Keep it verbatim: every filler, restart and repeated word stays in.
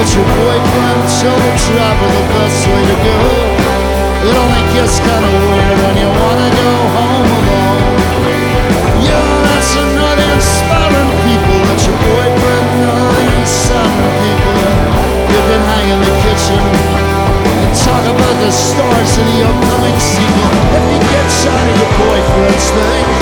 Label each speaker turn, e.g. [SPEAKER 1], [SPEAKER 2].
[SPEAKER 1] that your boyfriend told the driver the best way to go. It only gets kinda weird when you wanna go home alone. Yeah, that's another inspiring people that your boyfriend knows. Some people you can hang in the kitchen and talk about the stars of the upcoming sequel. If you get shot of your boyfriend's thing,